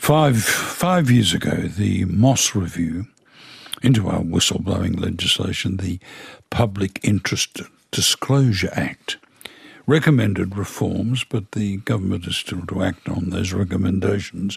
Five years ago, the Moss Review into our whistleblowing legislation, the Public Interest Disclosure Act, recommended reforms, but the government is still to act on those recommendations,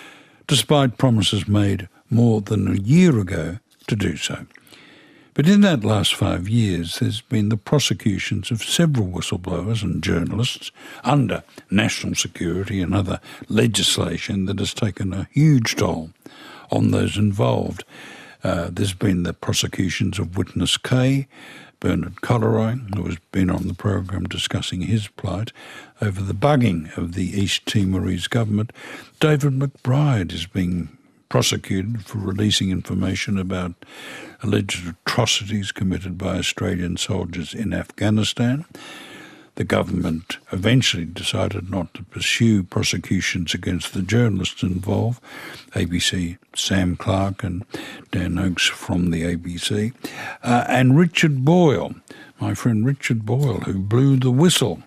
despite promises made more than a year ago to do so. But in that last 5 years, there's been the prosecutions of several whistleblowers and journalists under national security and other legislation that has taken a huge toll on those involved. There's been the prosecutions of Witness K, Bernard Collaroy, who has been on the program discussing his plight over the bugging of the East Timorese government. David McBride is being prosecuted for releasing information about alleged atrocities committed by Australian soldiers in Afghanistan. The government eventually decided not to pursue prosecutions against the journalists involved, ABC Sam Clark and Dan Oakes from the ABC, and Richard Boyle, my friend Richard Boyle, who blew the whistle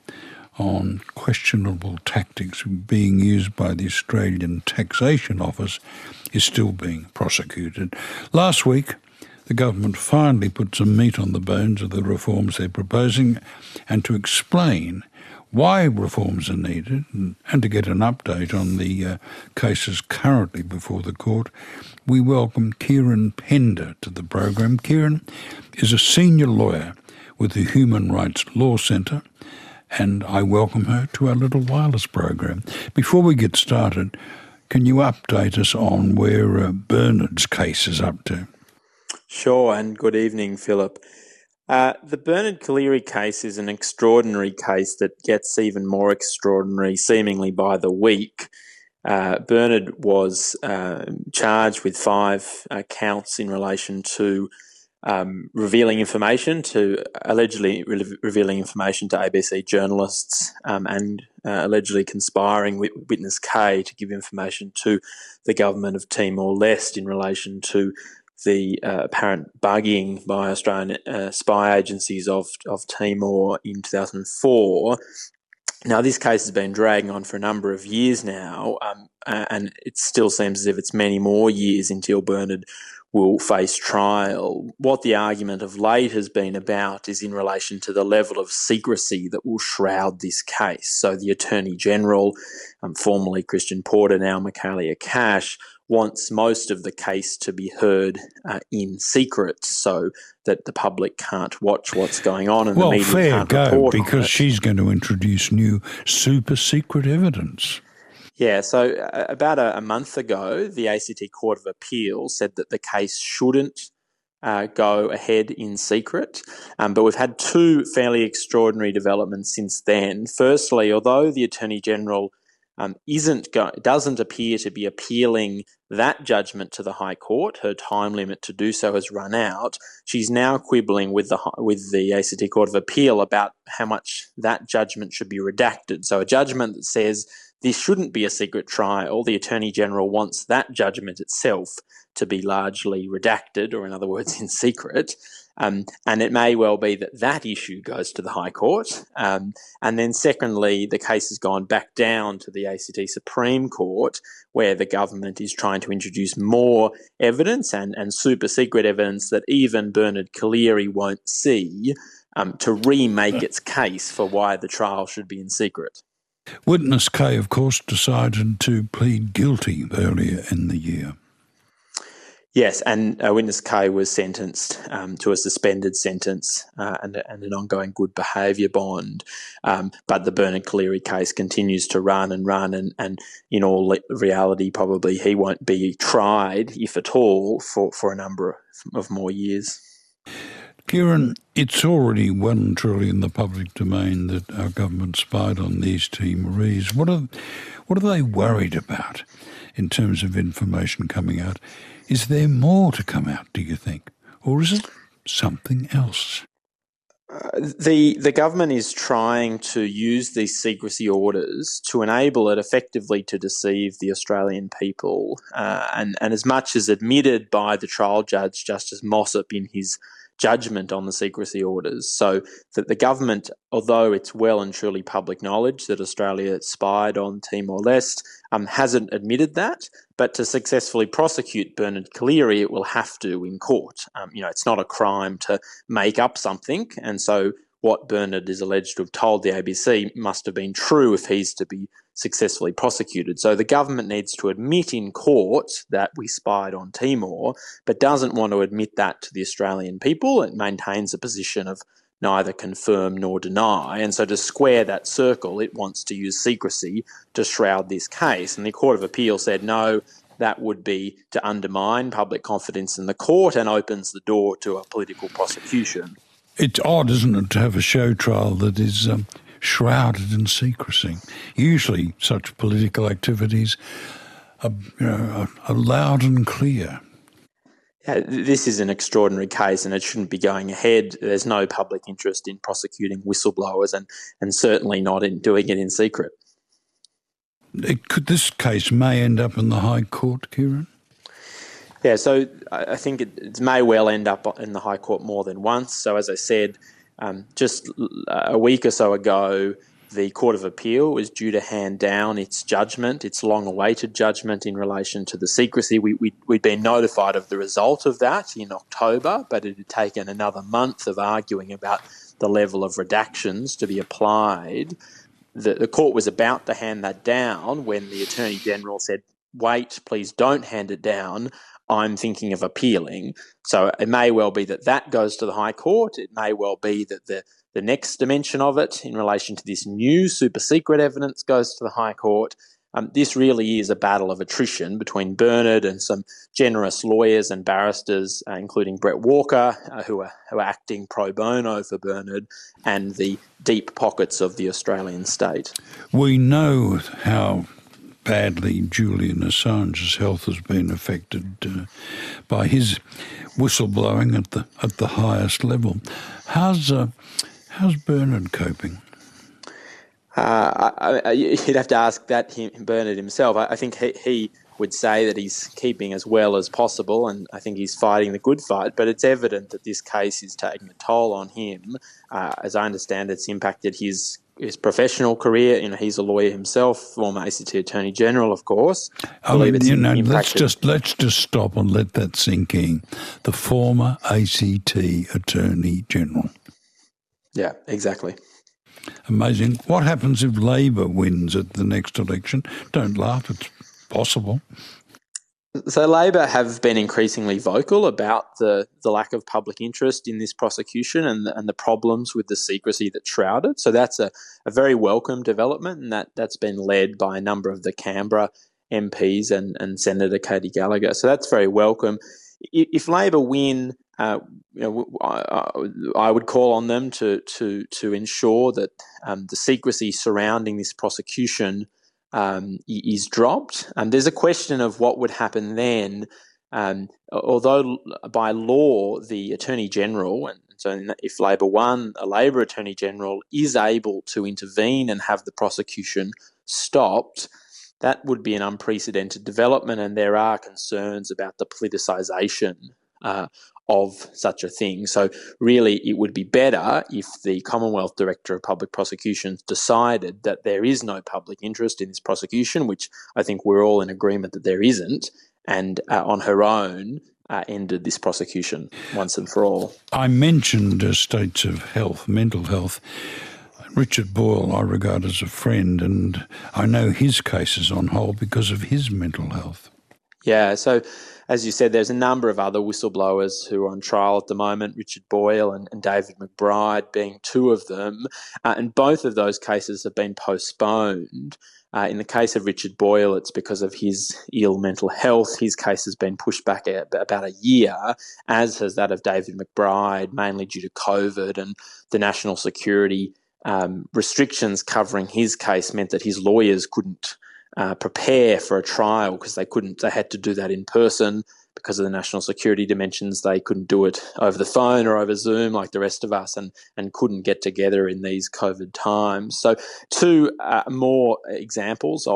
on questionable tactics being used by the Australian Taxation Office, is still being prosecuted. Last week, the government finally put some meat on the bones of the reforms they're proposing, and to explain why reforms are needed and to get an update on the cases currently before the court, we welcome Kieran Pender to the program. Kieran is a senior lawyer with the Human Rights Law Centre, and I welcome her to our Little Wireless program. Before we get started, can you update us on where Bernard's case is up to? Sure, and good evening, Philip. The Bernard Collaery case is an extraordinary case that gets even more extraordinary seemingly by the week. Bernard was charged with 5 counts in relation to allegedly revealing information to ABC journalists and allegedly conspiring with Witness K to give information to the government of Timor-Leste in relation to the apparent bugging by Australian spy agencies of Timor in 2004. Now, this case has been dragging on for a number of years now, and it still seems as if it's many more years until Bernard will face trial. What the argument of late has been about is in relation to the level of secrecy that will shroud this case. So the Attorney General, formerly Christian Porter, now Michaelia Cash, wants most of the case to be heard in secret so that the public can't watch what's going on and the media can't report on it. Well, fair go, because she's going to introduce new super secret evidence. Yeah, so about a month ago, the ACT Court of Appeal said that the case shouldn't go ahead in secret, but we've had 2 fairly extraordinary developments since then. Firstly, although the Attorney General doesn't appear to be appealing that judgment to the High Court, her time limit to do so has run out. She's now quibbling with the ACT Court of Appeal about how much that judgment should be redacted. So a judgment that says this shouldn't be a secret trial, the Attorney General wants that judgment itself to be largely redacted, or in other words, in secret. And it may well be that that issue goes to the High Court. And then secondly, the case has gone back down to the ACT Supreme Court, where the government is trying to introduce more evidence and super secret evidence that even Bernard Collaery won't see to remake its case for why the trial should be in secret. Witness K, of course, decided to plead guilty earlier in the year. Yes, and Witness K was sentenced to a suspended sentence and an ongoing good behaviour bond. But the Bernard Collaery case continues to run, and in all reality, probably he won't be tried, if at all, for a number of more years. Kieran, it's already well and truly in the public domain that our government spied on these Timorese. What are they worried about in terms of information coming out? Is there more to come out, do you think? Or is it something else? The government is trying to use these secrecy orders to enable it effectively to deceive the Australian people. And as much as admitted by the trial judge, Justice Mossop, in his judgment on the secrecy orders. So that the government, although it's well and truly public knowledge that Australia spied on Timor-Leste, hasn't admitted that. But to successfully prosecute Bernard Collaery, it will have to in court. It's not a crime to make up something, and so what Bernard is alleged to have told the ABC must have been true if he's to be successfully prosecuted. So the government needs to admit in court that we spied on Timor, but doesn't want to admit that to the Australian people. It maintains a position of neither confirm nor deny. And so to square that circle, it wants to use secrecy to shroud this case. And the Court of Appeal said, no, that would be to undermine public confidence in the court and opens the door to a political prosecution. It's odd, isn't it, to have a show trial that is shrouded in secrecy. Usually such political activities are loud and clear. Yeah, this is an extraordinary case and it shouldn't be going ahead. There's no public interest in prosecuting whistleblowers and certainly not in doing it in secret. This case may end up in the High Court, Kieran? Yeah, so I think it may well end up in the High Court more than once. So as I said, just a week or so ago, the Court of Appeal was due to hand down its judgment, its long-awaited judgment in relation to the secrecy. We'd been notified of the result of that in October, but it had taken another month of arguing about the level of redactions to be applied. The court was about to hand that down when the Attorney General said, wait, please don't hand it down. I'm thinking of appealing. So it may well be that goes to the High Court. It may well be that the next dimension of it in relation to this new super secret evidence goes to the High Court. This really is a battle of attrition between Bernard and some generous lawyers and barristers, including Brett Walker, who are acting pro bono for Bernard, and the deep pockets of the Australian state. We know how badly Julian Assange's health has been affected by his whistleblowing at the highest level. How's Bernard coping? You'd have to ask that Bernard himself. I think he would say that he's keeping as well as possible, and I think he's fighting the good fight. But it's evident that this case is taking a toll on him. As I understand, it's impacted his professional career. He's a lawyer himself, former ACT Attorney General, of course. Let's just stop and let that sink in. The former ACT Attorney General. Yeah, exactly. Amazing. What happens if Labor wins at the next election? Don't laugh, it's possible. So Labor have been increasingly vocal about the lack of public interest in this prosecution and the problems with the secrecy that shrouded. So that's a very welcome development, and that's been led by a number of the Canberra MPs and Senator Katie Gallagher. So that's very welcome. If Labor win, I would call on them to ensure that the secrecy surrounding this prosecution is dropped. There's a question of what would happen then. Although by law the Attorney General, and so if Labor won, a Labor Attorney General is able to intervene and have the prosecution stopped, that would be an unprecedented development, and there are concerns about the politicisation of such a thing. So really it would be better if the Commonwealth Director of Public Prosecutions decided that there is no public interest in this prosecution, which I think we're all in agreement that there isn't, and on her own ended this prosecution once and for all. I mentioned states of health, mental health. Richard Boyle I regard as a friend, and I know his case is on hold because of his mental health. Yeah, so as you said, there's a number of other whistleblowers who are on trial at the moment, Richard Boyle and David McBride being two of them, and both of those cases have been postponed. In the case of Richard Boyle, it's because of his ill mental health. His case has been pushed back about a year, as has that of David McBride, mainly due to COVID and the national security restrictions covering his case meant that his lawyers couldn't prepare for a trial because they had to do that in person because of the national security dimensions. They couldn't do it over the phone or over Zoom like the rest of us, and couldn't get together in these COVID times. So two more examples of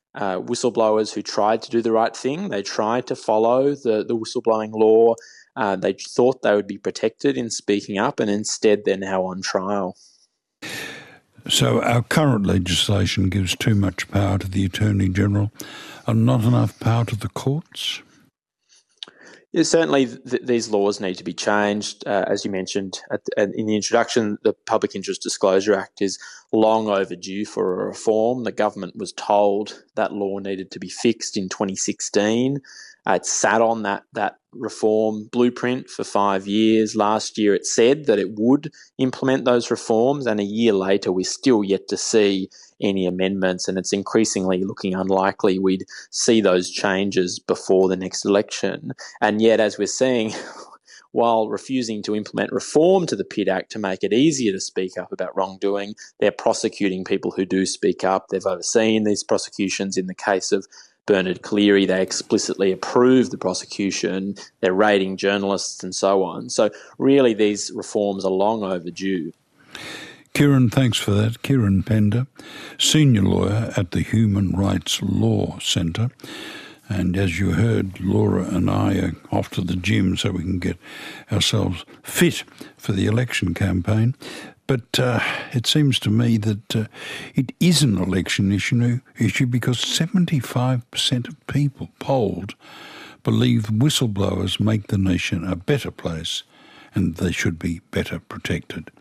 whistleblowers who tried to do the right thing. They tried to follow the whistleblowing law. They thought they would be protected in speaking up, and instead they're now on trial. So our current legislation gives too much power to the Attorney-General and not enough power to the courts? Yeah, certainly these laws need to be changed. As you mentioned in the introduction, the Public Interest Disclosure Act is long overdue for a reform. The government was told that law needed to be fixed in 2016. It sat on that reform blueprint for 5 years. Last year it said that it would implement those reforms, and a year later we're still yet to see any amendments, and it's increasingly looking unlikely we'd see those changes before the next election. And yet, as we're seeing, while refusing to implement reform to the PID Act to make it easier to speak up about wrongdoing, they're prosecuting people who do speak up. They've overseen these prosecutions. In the case of Bernard Cleary, they explicitly approved the prosecution. They're raiding journalists and so on. So really these reforms are long overdue. Kieran, thanks for that. Kieran Pender, senior lawyer at the Human Rights Law Centre. And as you heard, Laura and I are off to the gym so we can get ourselves fit for the election campaign. But it seems to me that it is an election issue because 75% of people polled believe whistleblowers make the nation a better place and they should be better protected.